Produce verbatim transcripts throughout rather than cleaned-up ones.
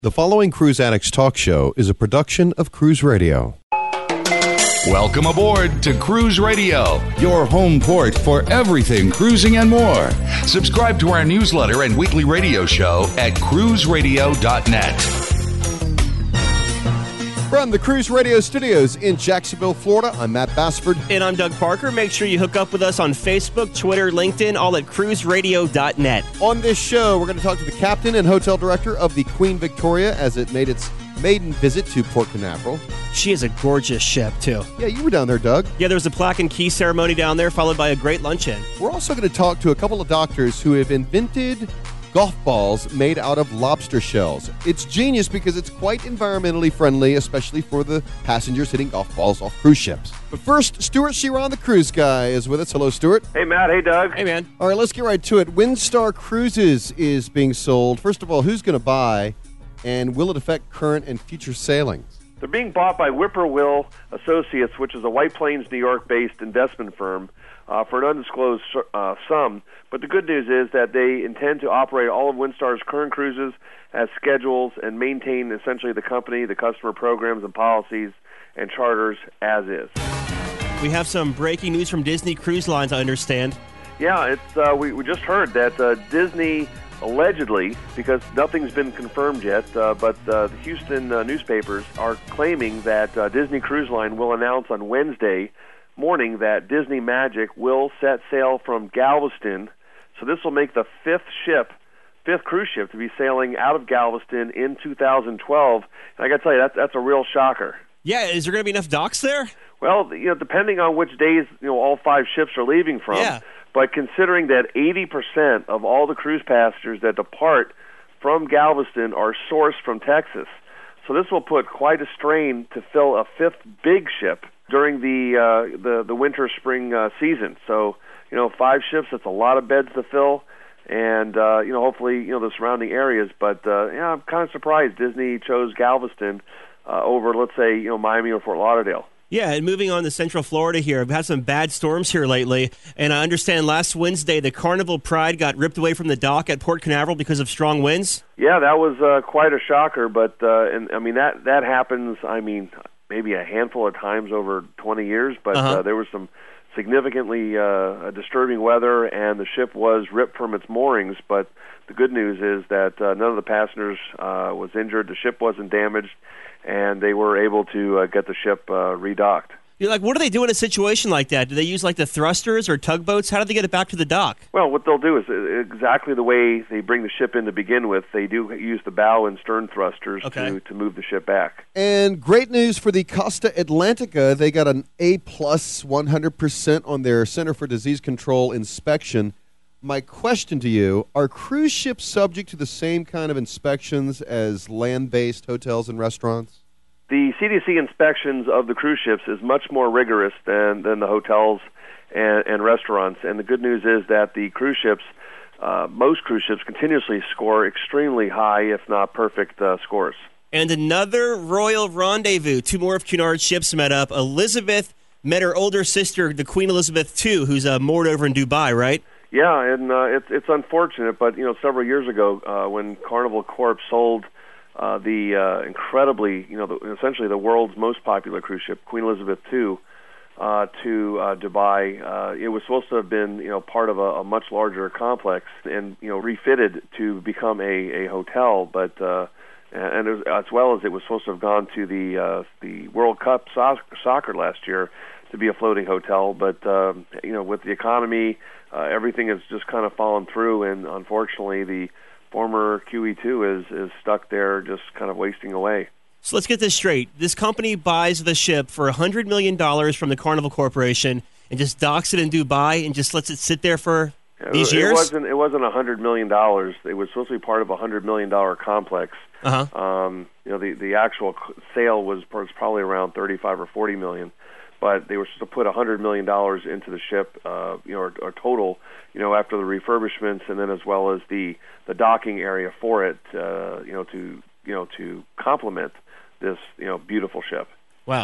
The following Cruise Addicts Talk Show is a production of Cruise Radio. Welcome aboard to Cruise Radio, your home port for everything cruising and more. Subscribe to our newsletter and weekly radio show at cruise radio dot net. From the Cruise Radio studios in Jacksonville, Florida, I'm Matt Bassford. And I'm Doug Parker. Make sure you hook up with us on Facebook, Twitter, LinkedIn, all at cruise radio dot net. On this show, we're going to talk to the captain and hotel director of the Queen Victoria as it made its maiden visit to Port Canaveral. She is a gorgeous ship, too. Yeah, you were down there, Doug. Yeah, there was a plaque and key ceremony down there, followed by a great luncheon. We're also going to talk to a couple of doctors who have invented golf balls made out of lobster shells. It's genius because it's quite environmentally friendly, especially for the passengers hitting golf balls off cruise ships. But first, Stuart Sheeran, the cruise guy, is with us. Hello, Stuart. Hey, Matt. Hey, Doug. Hey, man. All right, let's get right to it. Windstar Cruises is being sold. First of all, who's going to buy, and will it affect current and future sailings? They're being bought by Whippoorwill Associates, which is a White Plains, New York-based investment firm, uh, for an undisclosed uh, sum. But the good news is that they intend to operate all of Windstar's current cruises as schedules and maintain essentially the company, the customer programs and policies and charters as is. We have some breaking news from Disney Cruise Lines, I understand. Yeah, it's uh, we, we just heard that uh, Disney allegedly, because nothing's been confirmed yet, uh, but uh, the Houston uh, newspapers are claiming that uh, Disney Cruise Line will announce on Wednesday morning that Disney Magic will set sail from Galveston. So this will make the fifth ship, fifth cruise ship to be sailing out of Galveston in two thousand twelve. And I got to tell you, that's that's a real shocker. Yeah, is there going to be enough docks there? Well, you know, depending on which days you know all five ships are leaving from. Yeah. But considering that eighty percent of all the cruise passengers that depart from Galveston are sourced from Texas, so this will put quite a strain to fill a fifth big ship during the uh, the the winter spring uh, season. So. You know, five ships, that's a lot of beds to fill, and, uh, you know, hopefully, you know, the surrounding areas. But, uh, yeah, I'm kind of surprised Disney chose Galveston uh, over, let's say, you know, Miami or Fort Lauderdale. Yeah, and moving on to Central Florida here, we've had some bad storms here lately, and I understand last Wednesday the Carnival Pride got ripped away from the dock at Port Canaveral because of strong winds. Yeah, that was uh, quite a shocker, but, uh, and I mean, that, that happens, I mean, maybe a handful of times over twenty years, but uh-huh. uh, there was some significantly uh, disturbing weather, and the ship was ripped from its moorings. But the good news is that uh, none of the passengers uh, was injured. The ship wasn't damaged, and they were able to uh, get the ship uh, redocked. You're like, what do they do in a situation like that? Do they use like the thrusters or tugboats? How do they get it back to the dock? Well, what they'll do is exactly the way they bring the ship in to begin with. They do use the bow and stern thrusters okay. to, to move the ship back. And great news for the Costa Atlantica. They got an A plus one hundred percent on their Center for Disease Control inspection. My question to you, are cruise ships subject to the same kind of inspections as land-based hotels and restaurants? The C D C inspections of the cruise ships is much more rigorous than, than the hotels and, and restaurants. And the good news is that the cruise ships, uh, most cruise ships continuously score extremely high, if not perfect, uh, scores. And another royal rendezvous. Two more of Cunard's ships met up. Elizabeth met her older sister, the Queen Elizabeth the Second, who's uh, moored over in Dubai, right? Yeah, and uh, it's it's unfortunate, but you know, several years ago, uh, when Carnival Corp sold Uh, the uh, incredibly, you know, the, essentially the world's most popular cruise ship, Queen Elizabeth the Second, uh, to uh, Dubai. Uh, it was supposed to have been, you know, part of a, a much larger complex and, you know, refitted to become a, a hotel, but uh, and it was, as well as it was supposed to have gone to the uh, the World Cup so- soccer last year to be a floating hotel. But um, you know, with the economy, uh, everything has just kind of fallen through, and unfortunately, the former Q E two is, is stuck there just kind of wasting away. So let's get this straight. This company buys the ship for one hundred million dollars from the Carnival Corporation and just docks it in Dubai and just lets it sit there for these it, years? It wasn't, it wasn't one hundred million dollars. It was supposed to be part of a one hundred million dollars complex. Uh-huh. Um, you know, the, the actual sale was, was probably around thirty-five or forty million dollars. But they were supposed to put one hundred million dollars into the ship, uh, you know, or, or total, you know, after the refurbishments, and then as well as the, the docking area for it, uh, you know, to you know to complement this, you know, beautiful ship. Wow.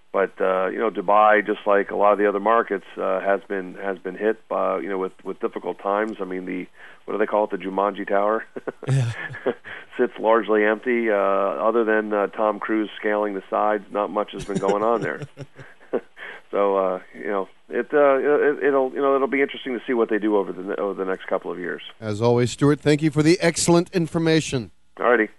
But uh, you know, Dubai, just like a lot of the other markets, uh, has been has been hit by, you know, with, with difficult times. I mean, the what do they call it? The Jumanji Tower Yeah. sits largely empty. Uh, other than uh, Tom Cruise scaling the sides, not much has been going on there. So uh, you know, it, uh, it it'll you know it'll be interesting to see what they do over the over the next couple of years. As always, Stuart, thank you for the excellent information. Alrighty.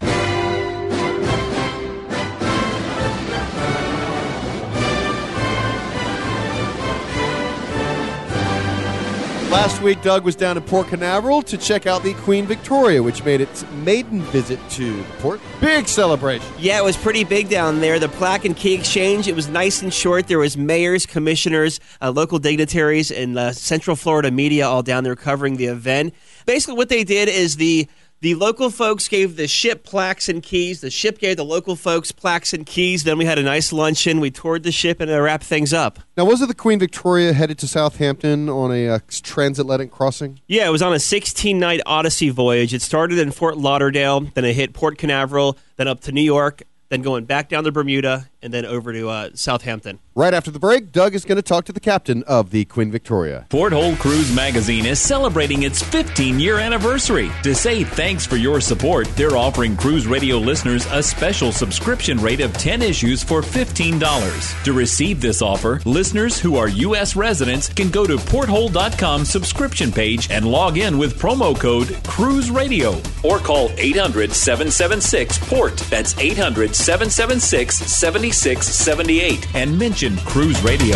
Last week, Doug was down in Port Canaveral to check out the Queen Victoria, which made its maiden visit to the port. Big celebration. Yeah, it was pretty big down there. The Plaque and Key Exchange, it was nice and short. There was mayors, commissioners, uh, local dignitaries, and uh, Central Florida media all down there covering the event. Basically, what they did is the The local folks gave the ship plaques and keys. The ship gave the local folks plaques and keys. Then we had a nice luncheon. We toured the ship and uh, wrapped things up. Now, was it the Queen Victoria headed to Southampton on a uh, transatlantic crossing? Yeah, it was on a sixteen-night Odyssey voyage. It started in Fort Lauderdale, then it hit Port Canaveral, then up to New York, then going back down to Bermuda, and then over to uh, Southampton. Right after the break, Doug is going to talk to the captain of the Queen Victoria. Porthole Cruise Magazine is celebrating its fifteen-year anniversary. To say thanks for your support, they're offering Cruise Radio listeners a special subscription rate of ten issues for fifteen dollars. To receive this offer, listeners who are U S residents can go to porthole dot com subscription page and log in with promo code Cruise Radio or call eight hundred, seven seven six, P O R T. That's eight hundred, seven seven six, seven six seven eight and mention Cruise Radio.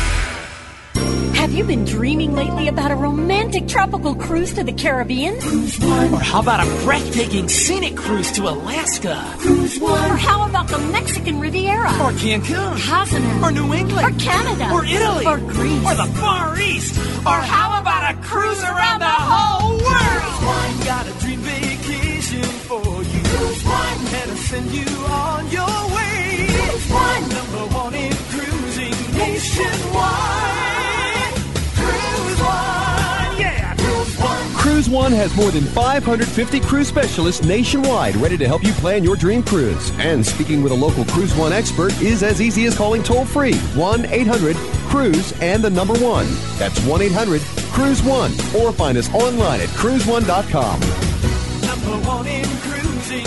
Have you been dreaming lately about a romantic tropical cruise to the Caribbean? Cruise One. Or how about a breathtaking scenic cruise to Alaska? Cruise One. Or how about the Mexican Riviera? Or Cancun? Cozumel. Or New England? Or Canada? Or Italy? Or Greece? Or the Far East? Or how about a cruise around the whole world? One. Got a dream vacation for you. Cruise One. And I'll send you on your way. Cruise One. Number one in cruising nationwide. Cruise One, yeah, Cruise One. Cruise One has more than five hundred fifty cruise specialists nationwide ready to help you plan your dream cruise. And speaking with a local Cruise One expert is as easy as calling toll-free one eight hundred cruise and the number one. That's one eight hundred cruise one. Or find us online at cruise one dot com. Number one in cruising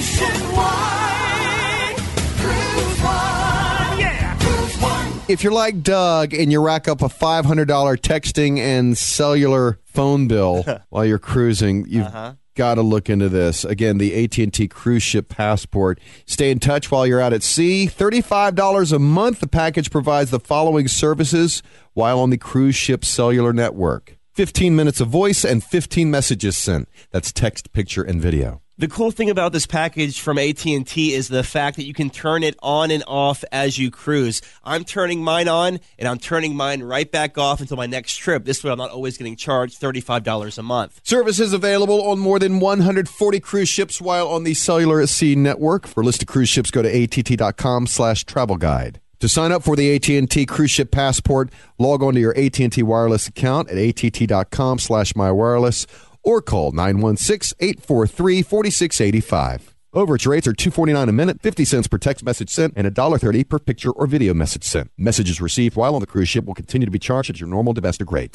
nationwide. Cruise One, yeah, Cruise One. If you're like Doug and you rack up a five hundred dollars texting and cellular phone bill while you're cruising, you've uh-huh. got to look into this. Again, the A T and T Cruise Ship Passport. Stay in touch while you're out at sea. thirty-five dollars a month. The package provides the following services while on the cruise ship cellular network. fifteen minutes of voice and fifteen messages sent. That's text, picture, and video. The cool thing about this package from A T and T is the fact that you can turn it on and off as you cruise. I'm turning mine on, and I'm turning mine right back off until my next trip. This way I'm not always getting charged thirty-five dollars a month. Services available on more than one hundred forty cruise ships while on the Cellular Sea Network. For a list of cruise ships, go to A T T dot com slash travel guide. To sign up for the A T and T Cruise Ship Passport, log on to your A T and T Wireless account at A T T dot com slash my wireless or call nine one six, eight four three, four six eight five. Overage rates are two dollars and forty-nine cents a minute, fifty cents per text message sent, and one dollar and thirty cents per picture or video message sent. Messages received while on the cruise ship will continue to be charged at your normal domestic rate.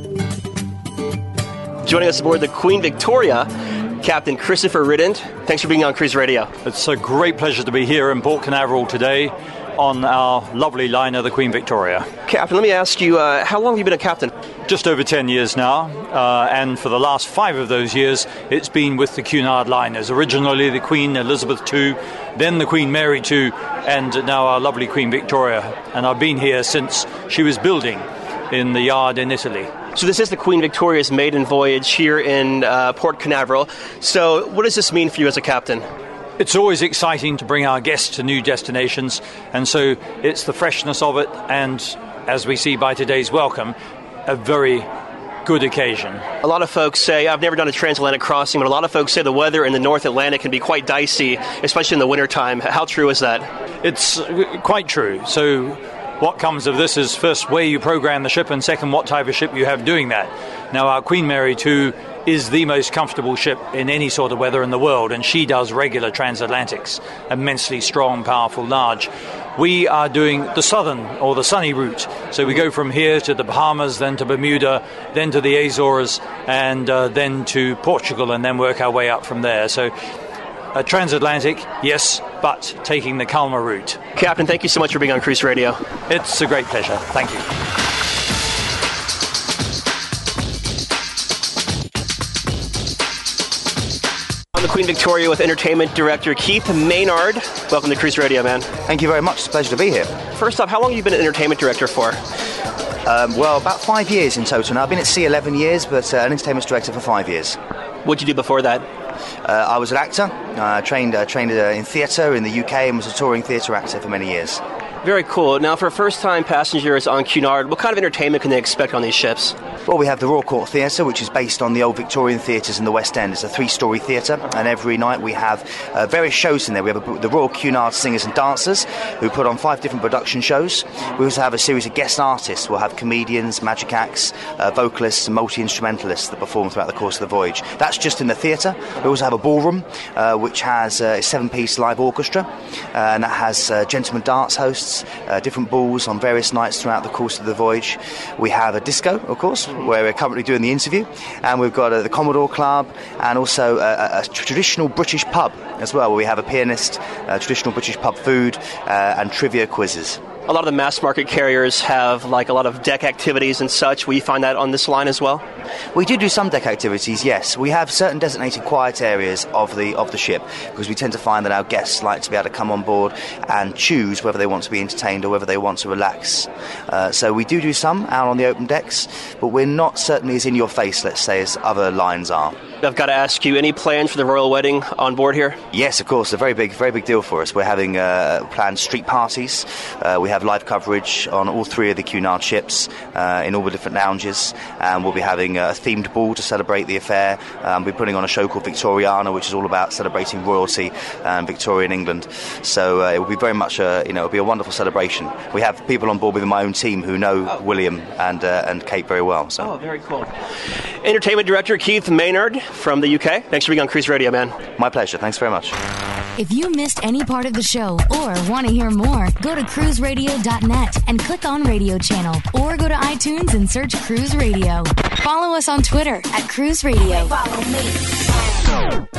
Joining us aboard the Queen Victoria, Captain Christopher Riddent. Thanks for being on Cruise Radio. It's a great pleasure to be here in Port Canaveral today on our lovely liner, the Queen Victoria. Captain, let me ask you, uh, how long have you been a captain? Just over ten years now, uh, and for the last five of those years, it's been with the Cunard liners. Originally the Queen Elizabeth the Second, then the Queen Mary the Second, and now our lovely Queen Victoria. And I've been here since she was building in the yard in Italy. So this is the Queen Victoria's maiden voyage here in uh, Port Canaveral. So what does this mean for you as a captain? It's always exciting to bring our guests to new destinations, and so it's the freshness of it, and as we see by today's welcome, a very good occasion. A lot of folks say, I've never done a transatlantic crossing, but a lot of folks say the weather in the North Atlantic can be quite dicey, especially in the wintertime. How true is that? It's quite true. So what comes of this is, first, where you program the ship, and second, what type of ship you have doing that. Now, our Queen Mary the Second is the most comfortable ship in any sort of weather in the world, and she does regular transatlantics, immensely strong, powerful, large. We are doing the southern or the sunny route. So we go from here to the Bahamas, then to Bermuda, then to the Azores, and uh, then to Portugal, and then work our way up from there. So uh, transatlantic, yes, but taking the calmer route. Captain, thank you so much for being on Cruise Radio. It's a great pleasure. Thank you. I'm the Queen Victoria with Entertainment Director Keith Maynard. Welcome to Cruise Radio, man. Thank you very much. It's a pleasure to be here. First off, how long have you been an Entertainment Director for? Um, well, about five years in total. Now, I've been at sea eleven years, but uh, an Entertainment Director for five years. What did you do before that? Uh, I was an actor. I uh, trained, uh, trained uh, in theatre in the U K and was a touring theatre actor for many years. Very cool. Now, for first-time passengers on Cunard, what kind of entertainment can they expect on these ships? Well, we have the Royal Court Theatre, which is based on the old Victorian theatres in the West End. It's a three-storey theatre, and every night we have uh, various shows in there. We have a, the Royal Cunard Singers and Dancers, who put on five different production shows. We also have a series of guest artists. We'll have comedians, magic acts, uh, vocalists, and multi-instrumentalists that perform throughout the course of the voyage. That's just in the theatre. We also have a ballroom, uh, which has uh, a seven-piece live orchestra, uh, and that has uh, gentlemen dance hosts, uh, different balls on various nights throughout the course of the voyage. We have a disco, of course, where we're currently doing the interview, and we've got uh, the Commodore Club, and also a, a traditional British pub as well, where we have a pianist, uh, traditional British pub food, uh, and trivia quizzes. A lot of the mass market carriers have like a lot of deck activities and such. Will you find that on this line as well? We do do some deck activities, yes. We have certain designated quiet areas of the of the ship, because we tend to find that our guests like to be able to come on board and choose whether they want to be entertained or whether they want to relax. Uh, so we do do some out on the open decks, but we're not certainly as in your face, let's say, as other lines are. I've got to ask you, any plans for the royal wedding on board here? Yes, of course. A very big, very big deal for us. We're having uh, planned street parties. Uh, we have live coverage on all three of the Cunard ships uh, in all the different lounges, and we'll be having a themed ball to celebrate the affair. Um, we're putting on a show called Victoriana, which is all about celebrating royalty and Victorian England. So uh, it will be very much a, you know, it'll be a wonderful celebration. We have people on board within my own team who know oh. William and uh, and Kate very well. So. Oh, very cool. Entertainment Director Keith Maynard from the U K. Thanks for being on Cruise Radio, man. My pleasure. Thanks very much. If you missed any part of the show or want to hear more, go to cruise radio dot net and click on Radio Channel, or go to iTunes and search Cruise Radio. Follow us on Twitter at Cruise Radio. Follow me.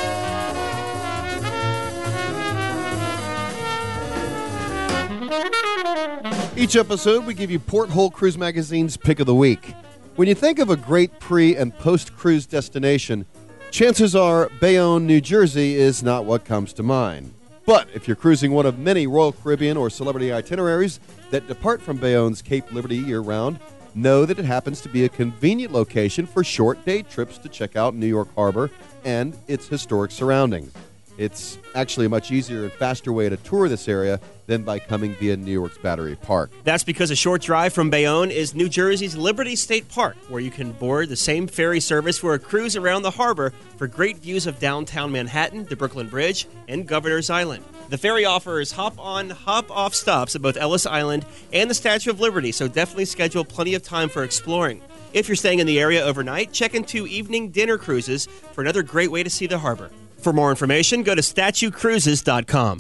Each episode, we give you Porthole Cruise Magazine's Pick of the Week. When you think of a great pre- and post-cruise destination, chances are Bayonne, New Jersey is not what comes to mind. But if you're cruising one of many Royal Caribbean or celebrity itineraries that depart from Bayonne's Cape Liberty year-round, know that it happens to be a convenient location for short day trips to check out New York Harbor and its historic surroundings. It's actually a much easier and faster way to tour this area than by coming via New York's Battery Park. That's because a short drive from Bayonne is New Jersey's Liberty State Park, where you can board the same ferry service for a cruise around the harbor for great views of downtown Manhattan, the Brooklyn Bridge, and Governor's Island. The ferry offers hop-on, hop-off stops at both Ellis Island and the Statue of Liberty, so definitely schedule plenty of time for exploring. If you're staying in the area overnight, check into evening dinner cruises for another great way to see the harbor. For more information, go to statue cruises dot com.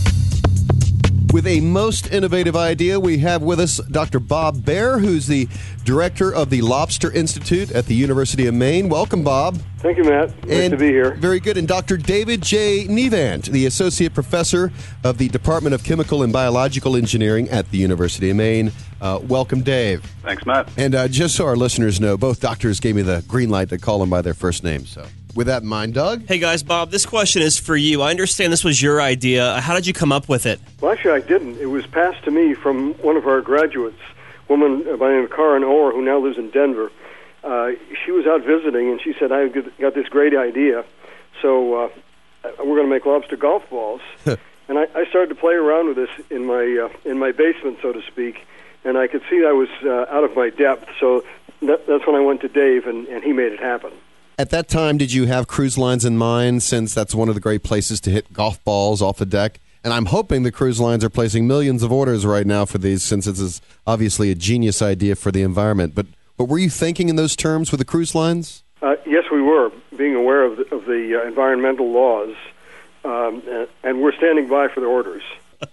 With a most innovative idea, we have with us Doctor Bob Baer, who's the director of the Lobster Institute at the University of Maine. Welcome, Bob. Thank you, Matt. Nice and to be here. Very good. And Doctor David J. Nevant, the associate professor of the Department of Chemical and Biological Engineering at the University of Maine. Uh, welcome, Dave. Thanks, Matt. And uh, just so our listeners know, both doctors gave me the green light to call them by their first name, so... With that in mind, Doug? Hey, guys, Bob, this question is for you. I understand this was your idea. How did you come up with it? Well, actually, I didn't. It was passed to me from one of our graduates, a woman by the name of Karen Orr, who now lives in Denver. Uh, she was out visiting, and she said, I got this great idea. So uh, we're going to make lobster golf balls. And I, I started to play around with this in my uh, in my basement, so to speak, and I could see I was uh, out of my depth. So that, that's when I went to Dave, and, and he made it happen. At that time, did you have cruise lines in mind, since that's one of the great places to hit golf balls off the deck? And I'm hoping the cruise lines are placing millions of orders right now for these, since this is obviously a genius idea for the environment. But, but were you thinking in those terms with the cruise lines? Uh, yes, we were, being aware of the, of the uh, environmental laws, um, and, and we're standing by for the orders.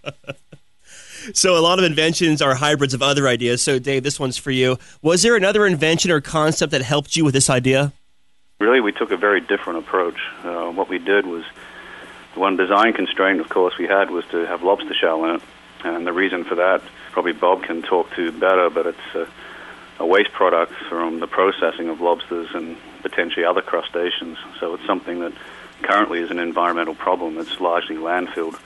So a lot of inventions are hybrids of other ideas. So, Dave, this one's for you. Was there another invention or concept that helped you with this idea? Really, we took a very different approach. Uh, what we did was, the one design constraint, of course, we had was to have lobster shell in it. And the reason for that, probably Bob can talk to better, but it's a, a waste product from the processing of lobsters and potentially other crustaceans. So it's something that currently is an environmental problem. It's largely landfilled.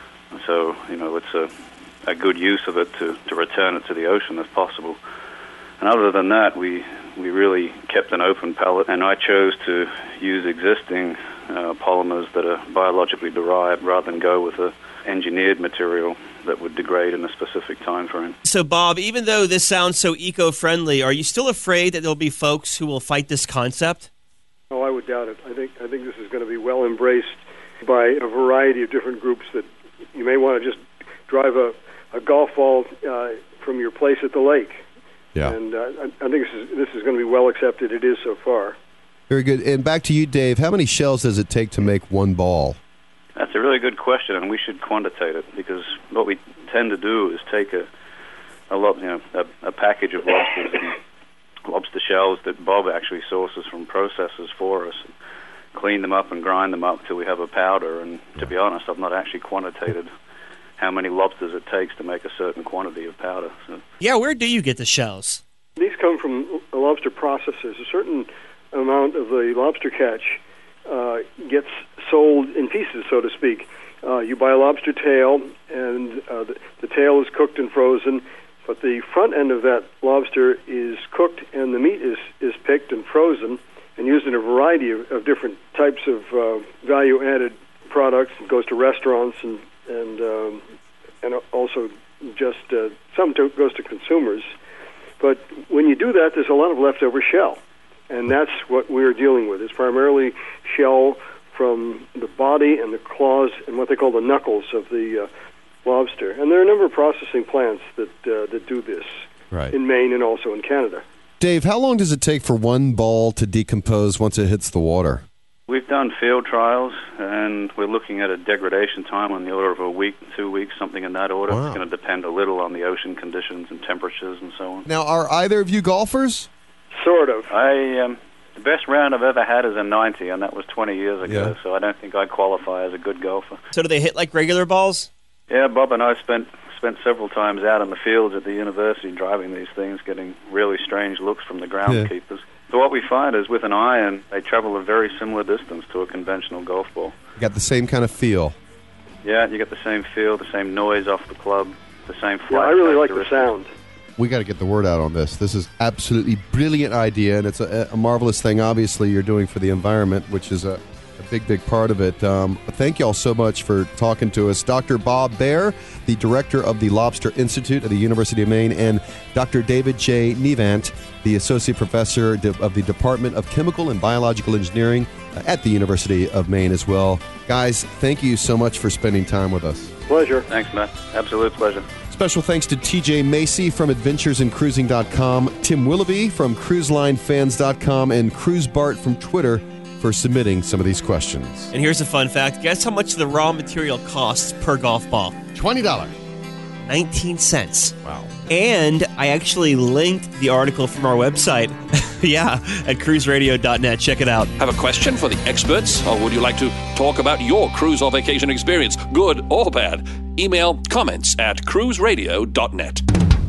So, you know, it's a, a good use of it to, to return it to the ocean if possible. And other than that, we, we really kept an open palette, and I chose to use existing uh, polymers that are biologically derived rather than go with an engineered material that would degrade in a specific time frame. So, Bob, even though this sounds so eco-friendly, are you still afraid that there'll be folks who will fight this concept? Oh, I would doubt it. I think I think this is going to be well embraced by a variety of different groups that you may want to just drive a, a golf ball uh, from your place at the lake. Yeah. And uh, I, I think this is this is going to be well accepted. It is so far. Very good. And back to you, Dave. How many shells does it take to make one ball? That's a really good question, and we should quantitate it, because what we tend to do is take a a, lo- you know, a, a package of lobsters and lobster shells that Bob actually sources from processors for us, and clean them up and grind them up till we have a powder. And to be honest, I've not actually quantitated how many lobsters it takes to make a certain quantity of powder. So. Yeah, where do you get the shells? These come from lobster processors. A certain amount of the lobster catch uh, gets sold in pieces, so to speak. Uh, you buy a lobster tail, and uh, the, the tail is cooked and frozen, but the front end of that lobster is cooked, and the meat is, is picked and frozen and used in a variety of, of different types of uh, value-added products. It goes to restaurants and and um, and also just uh, some to, goes to consumers. But when you do that, there's a lot of leftover shell, and that's what we're dealing with. It's primarily shell from the body and the claws and what they call the knuckles of the uh, lobster. And there are a number of processing plants that uh, that do this right. in Maine and also in Canada. Dave, how long does it take for one ball to decompose once it hits the water? We've done field trials, and we're looking at a degradation time on the order of a week, two weeks, something in that order. Wow. It's going to depend a little on the ocean conditions and temperatures and so on. Now, are either of you golfers? Sort of. I um, the best round I've ever had is a ninety, and that was twenty years ago, Yeah. so I don't think I qualify as a good golfer. So do they hit like regular balls? Yeah, Bob and I spent spent several times out in the fields at the university driving these things, getting really strange looks from the groundskeepers. Yeah. So what we find is with an iron, they travel a very similar distance to a conventional golf ball. You got the same kind of feel. Yeah, you get the same feel, the same noise off the club, the same flight. Yeah, I really like the sound. We got to get the word out on this. This is absolutely brilliant idea, and it's a, a marvelous thing, obviously, you're doing for the environment, which is a, a big, big part of it. Um, thank you all so much for talking to us. Doctor Bob Baer, the director of the Lobster Institute at the University of Maine, and Doctor David J. Nevant, the associate professor of the Department of Chemical and Biological Engineering at the University of Maine as well. Guys, thank you so much for spending time with us. Pleasure. Thanks, Matt. Absolute pleasure. Special thanks to T J Macy from adventures in cruising dot com, Tim Willoughby from cruise line fans dot com, and Cruise Bart from Twitter for submitting some of these questions. And here's a fun fact. Guess how much the raw material costs per golf ball? twenty dollars. nineteen cents. Wow. And I actually linked the article from our website, yeah, at cruise radio dot net. Check it out. Have a question for the experts, or would you like to talk about your cruise or vacation experience, good or bad? Email comments at cruise radio dot net.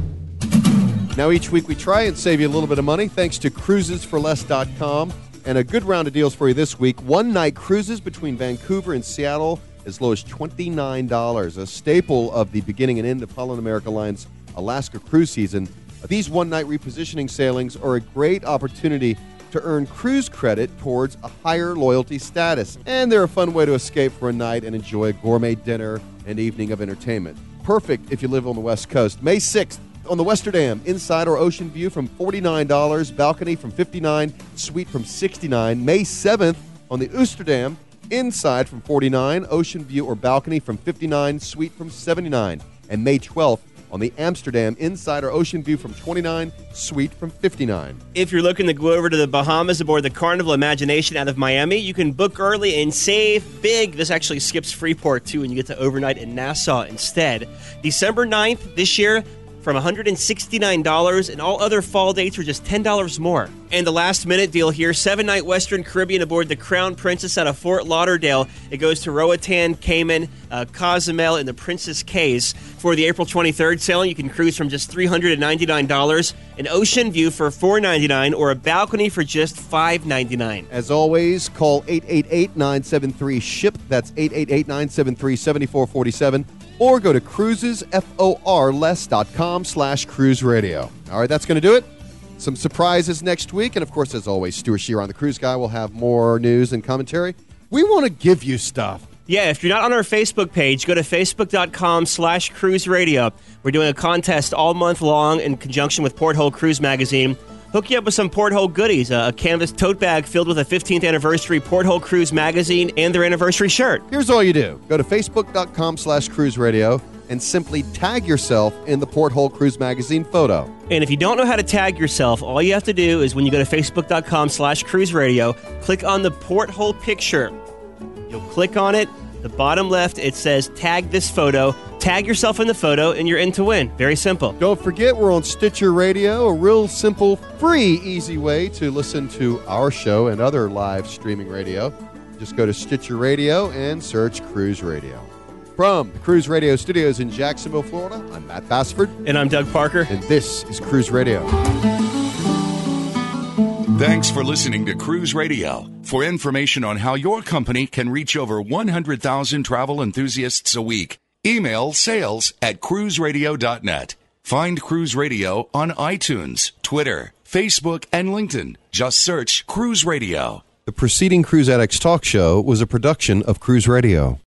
Now, each week we try and save you a little bit of money thanks to cruises for less dot com. And a good round of deals for you this week. One-night cruises between Vancouver and Seattle as low as twenty-nine dollars, a staple of the beginning and end of Holland America Line's Alaska cruise season. These one-night repositioning sailings are a great opportunity to earn cruise credit towards a higher loyalty status. And they're a fun way to escape for a night and enjoy a gourmet dinner and evening of entertainment. Perfect if you live on the West Coast. May sixth, on the Westerdam, inside or ocean view from forty-nine dollars, balcony from fifty-nine dollars, suite from sixty-nine dollars. May seventh, on the Oosterdam, inside from forty-nine dollars, ocean view or balcony from fifty-nine dollars, suite from seventy-nine dollars. And May twelfth, on the Amsterdam Insider Ocean View from twenty-nine, Suite from fifty-nine. If you're looking to go over to the Bahamas aboard the Carnival Imagination out of Miami, you can book early and save big. This actually skips Freeport, too, and you get to overnight in Nassau instead. December ninth this year, from one hundred sixty-nine dollars, and all other fall dates are just ten dollars more. And the last-minute deal here, seven-night Western Caribbean aboard the Crown Princess out of Fort Lauderdale. It goes to Roatan, Cayman, uh, Cozumel, and the Princess Cays. For the April twenty-third sailing, you can cruise from just three hundred ninety-nine dollars, an ocean view for four hundred ninety-nine dollars, or a balcony for just five hundred ninety-nine dollars. As always, call eight eight eight, nine seven three, S H I P. That's eight eight eight, nine seven three, seven four four seven. Or go to cruises, F O R less dot com slash cruise radio. All right, that's going to do it. Some surprises next week. And, of course, as always, Stuart Shear on The Cruise Guy will have more news and commentary. We want to give you stuff. Yeah, if you're not on our Facebook page, go to facebook.com slash cruise radio. We're doing a contest all month long in conjunction with Porthole Cruise Magazine. Hook you up with some Porthole goodies, a canvas tote bag filled with a fifteenth anniversary Porthole Cruise Magazine and their anniversary shirt. Here's all you do. Go to facebook.com slash cruise radio and simply tag yourself in the Porthole Cruise Magazine photo. And if you don't know how to tag yourself, all you have to do is when you go to facebook.com slash cruise radio, click on the Porthole picture. You'll click on it. The bottom left, it says tag this photo. Tag yourself in the photo, and you're in to win. Very simple. Don't forget, we're on Stitcher Radio, a real simple, free, easy way to listen to our show and other live streaming radio. Just go to Stitcher Radio and search Cruise Radio. From the Cruise Radio studios in Jacksonville, Florida, I'm Matt Bassford. And I'm Doug Parker. And this is Cruise Radio. Thanks for listening to Cruise Radio. For information on how your company can reach over one hundred thousand travel enthusiasts a week, email sales at cruise radio dot net. Find Cruise Radio on iTunes, Twitter, Facebook, and LinkedIn. Just search Cruise Radio. The preceding Cruise Addicts Talk Show was a production of Cruise Radio.